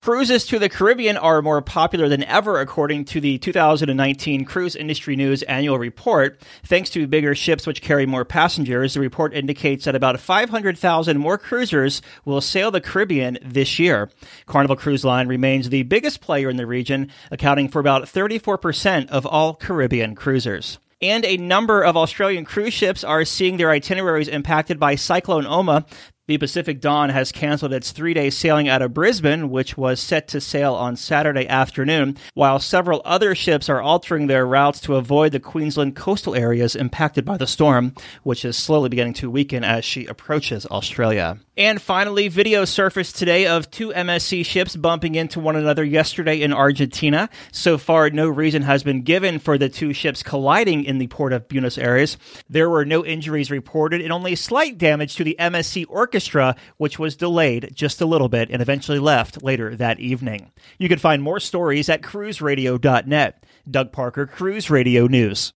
Cruises to the Caribbean are more popular than ever, according to the 2019 Cruise Industry News annual report. Thanks to bigger ships which carry more passengers, the report indicates that about 500,000 more cruisers will sail the Caribbean this year. Carnival Cruise Line remains the biggest player in the region, accounting for about 34% of all Caribbean cruisers. And a number of Australian cruise ships are seeing their itineraries impacted by Cyclone Oma. The Pacific Dawn has canceled its 3-day sailing out of Brisbane, which was set to sail on Saturday afternoon, while several other ships are altering their routes to avoid the Queensland coastal areas impacted by the storm, which is slowly beginning to weaken as she approaches Australia. And finally, video surfaced today of two MSC ships bumping into one another yesterday in Argentina. So far, no reason has been given for the two ships colliding in the port of Buenos Aires. There were no injuries reported and only slight damage to the MSC Orchestra, which was delayed just a little bit and eventually left later that evening. You can find more stories at cruiseradio.net. Doug Parker, Cruise Radio News.